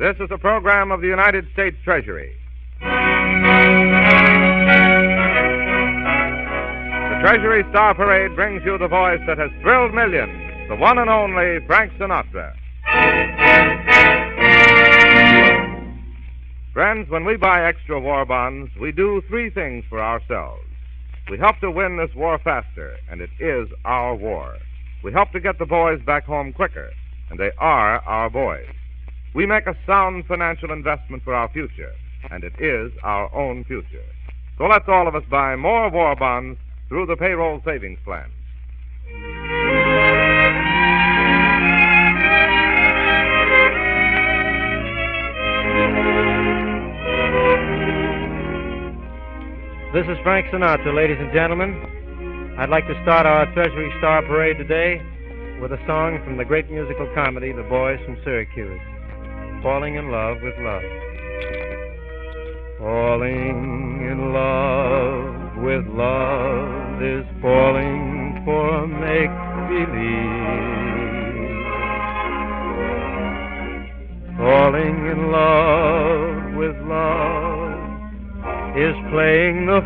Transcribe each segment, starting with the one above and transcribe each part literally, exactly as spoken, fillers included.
This is a program of the United States Treasury. The Treasury Star Parade brings you the voice that has thrilled millions, the one and only Frank Sinatra. Friends, when we buy extra war bonds, we do three things for ourselves. We help to win this war faster, and it is our war. We help to get the boys back home quicker, and they are our boys. We make a sound financial investment for our future, and it is our own future. So let's all of us buy more war bonds through the payroll savings plan. This is Frank Sinatra, ladies and gentlemen. I'd like to start our Treasury Star Parade today with a song from the great musical comedy, The Boys from Syracuse, Falling in Love with Love. Falling in love with love is falling for make-believe. Falling in love with love is playing the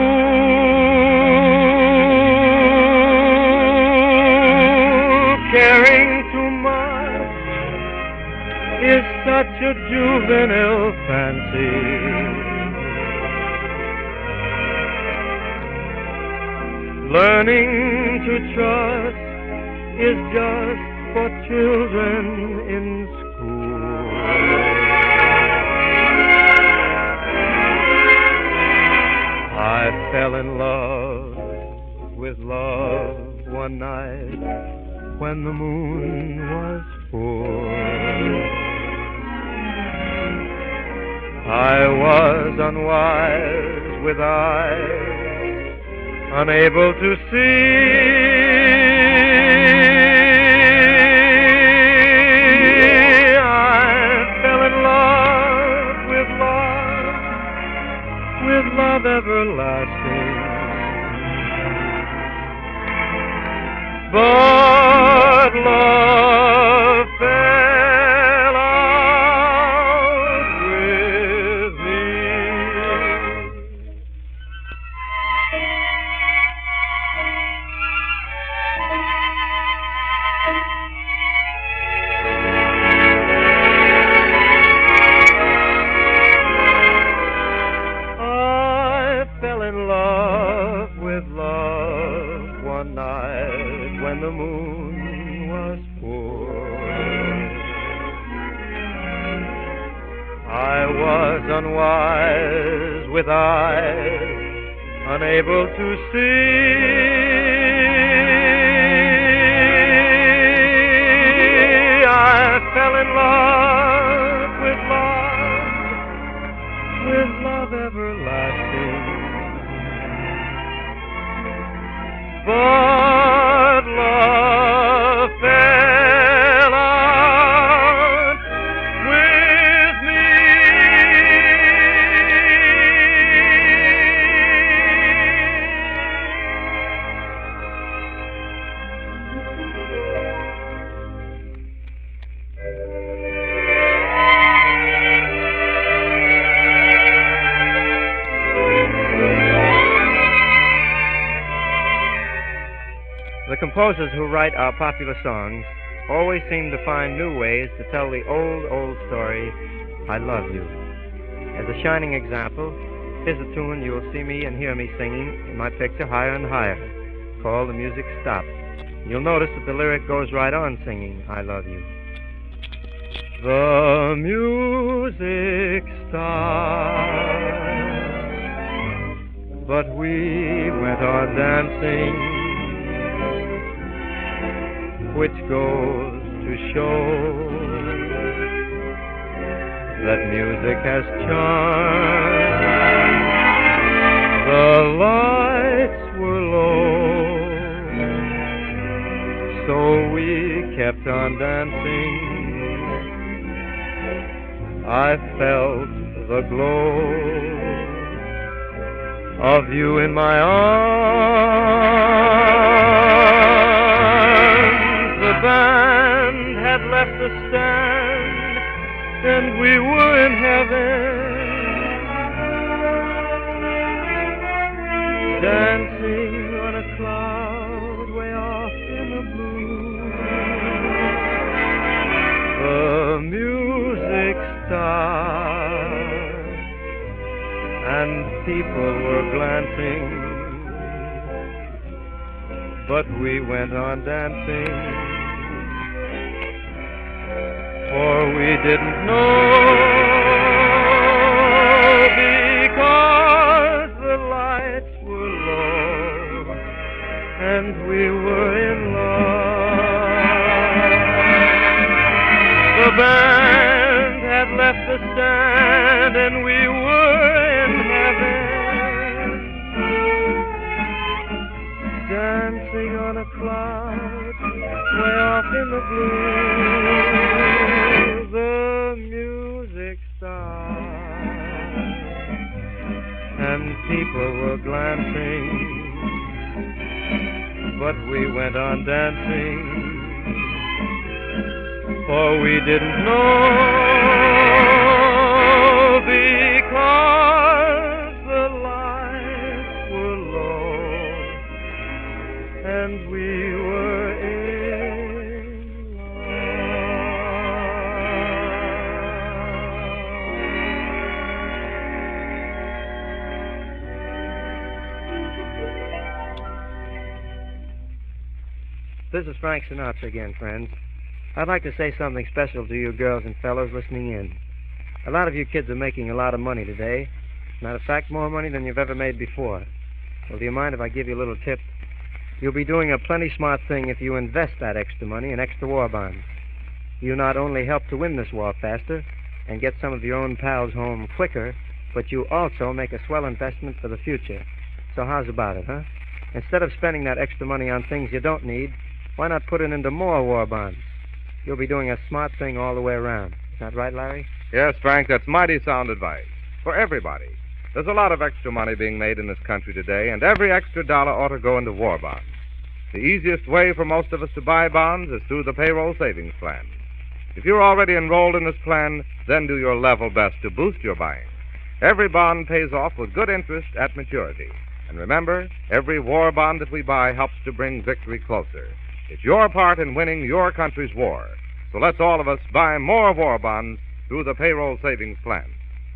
fool. Caring too much is such a juvenile fancy. Learning to trust is just for children in school. I fell in love with love one night when the moon was full. I was unwise with eyes unable to see. I fell in love with love, with love everlasting. But love fell out with me. I fell in love with love one night when the moon was full. I was unwise with eyes unable to see. I fell in love with love, with love everlasting. But love fell out with me. The composers who write our popular songs always seem to find new ways to tell the old, old story, I Love You. As a shining example, here's a tune you'll see me and hear me singing in my picture, Higher and Higher, called The Music Stopped. You'll notice that the lyric goes right on singing, I Love You. The music stopped, but we went on dancing, which goes to show that music has charm. The lights were low, so we kept on dancing. I felt the glow of you in my arms. The band had left the stand and we were in heaven, dancing on a cloud way off in the blue. The music stopped, and people were glancing, but we went on dancing. For we didn't know, because the lights were low, and we were in love. The band had left the stand, and we were in heaven, dancing on a cloud way off in the blue. The music stopped, and people were glancing, but we went on dancing, for we didn't know, because the lights were low, and we were in love. This is Frank Sinatra again, friends. I'd like to say something special to you girls and fellows listening in. A lot of you kids are making a lot of money today. Matter of fact, more money than you've ever made before. Well, do you mind if I give you a little tip? You'll be doing a plenty smart thing if you invest that extra money in extra war bonds. You not only help to win this war faster and get some of your own pals home quicker, but you also make a swell investment for the future. So how's about it, huh? Instead of spending that extra money on things you don't need, why not put it into more war bonds? You'll be doing a smart thing all the way around. Is that right, Larry? Yes, Frank, that's mighty sound advice. For everybody. There's a lot of extra money being made in this country today, and every extra dollar ought to go into war bonds. The easiest way for most of us to buy bonds is through the payroll savings plan. If you're already enrolled in this plan, then do your level best to boost your buying. Every bond pays off with good interest at maturity. And remember, every war bond that we buy helps to bring victory closer. It's your part in winning your country's war. So let's all of us buy more war bonds through the payroll savings plan.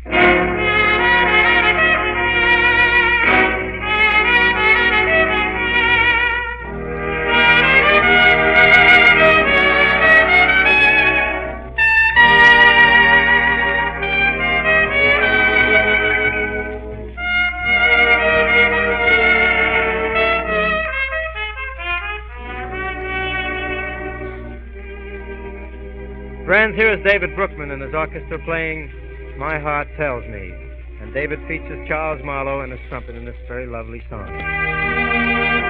Friends, here is David Brookman and his orchestra playing My Heart Tells Me. And David features Charles Marlowe and his trumpet in this very lovely song.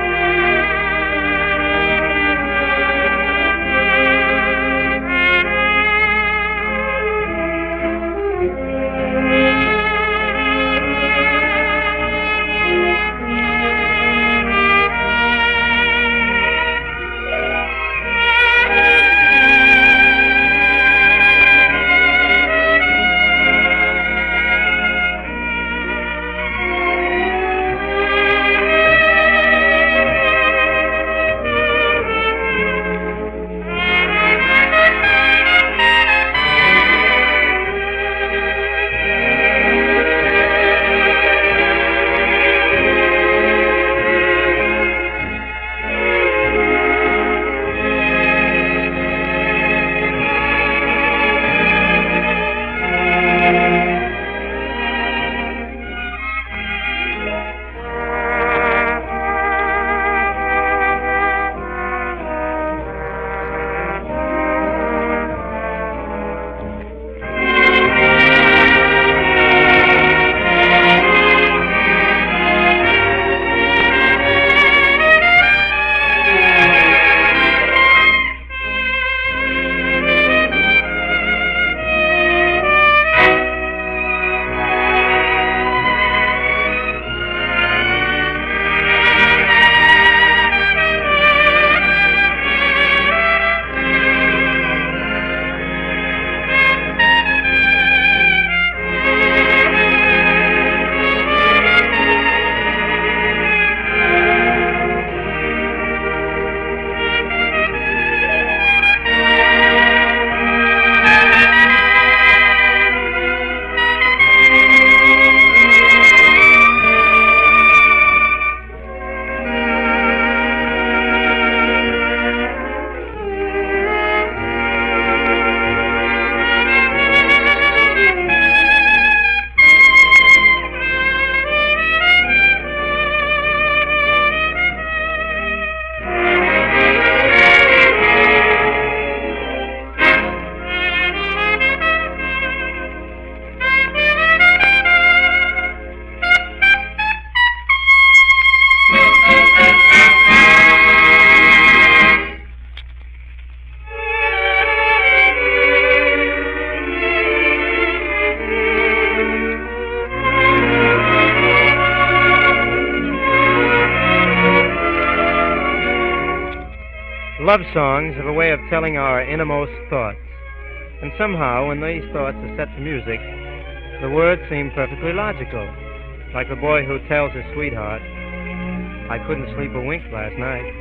Love songs have a way of telling our innermost thoughts. And somehow, when these thoughts are set to music, the words seem perfectly logical. Like the boy who tells his sweetheart, I couldn't sleep a wink last night.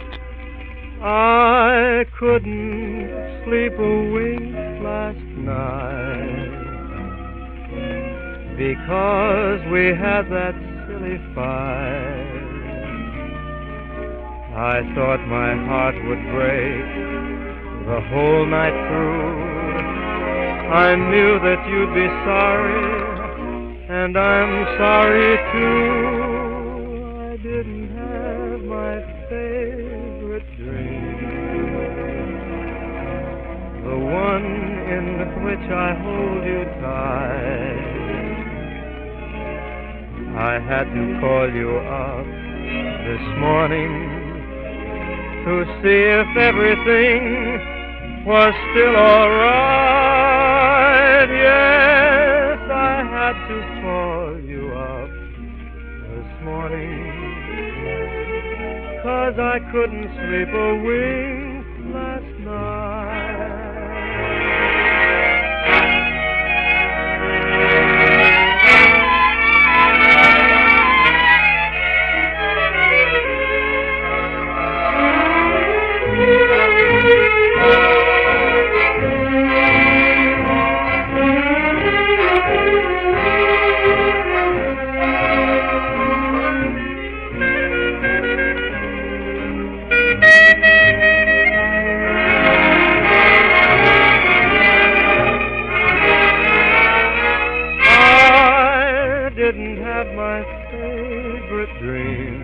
I couldn't sleep a wink last night because we had that silly fight. I thought my heart would break the whole night through. I knew that you'd be sorry, and I'm sorry too. I didn't have my favorite dream, the one in which I hold you tight. I had to call you up this morning to see if everything was still all right. Yes, I had to call you up this morning, 'cause I couldn't sleep a wink last night. Didn't have my favorite dream,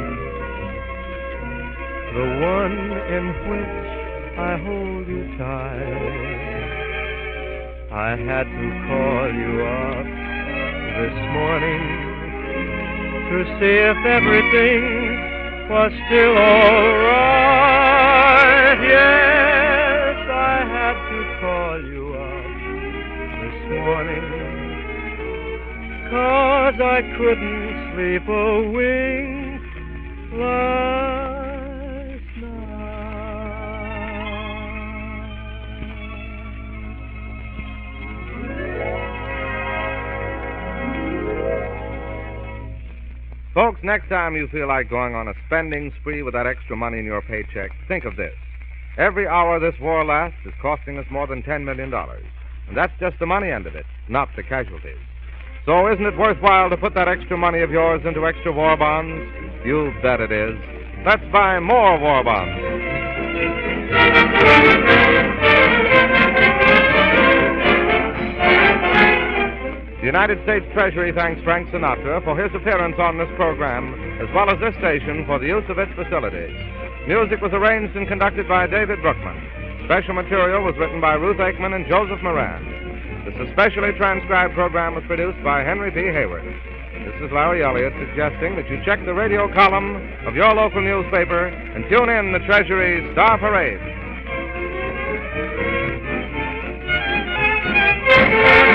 the one in which I hold you tight. I had to call you up this morning to see if everything was still all right. Yes, I had to call you up this morning, 'cause I couldn't sleep a wink last night. Folks, next time you feel like going on a spending spree with that extra money in your paycheck, think of this. Every hour this war lasts is costing us more than ten million dollars. And that's just the money end of it, not the casualties. So isn't it worthwhile to put that extra money of yours into extra war bonds? You bet it is. Let's buy more war bonds. The United States Treasury thanks Frank Sinatra for his appearance on this program, as well as this station for the use of its facilities. Music was arranged and conducted by David Brookman. Special material was written by Ruth Aikman and Joseph Moran. This especially transcribed program was produced by Henry P. Hayward. This is Larry Elliott suggesting that you check the radio column of your local newspaper and tune in the Treasury's Star Parade.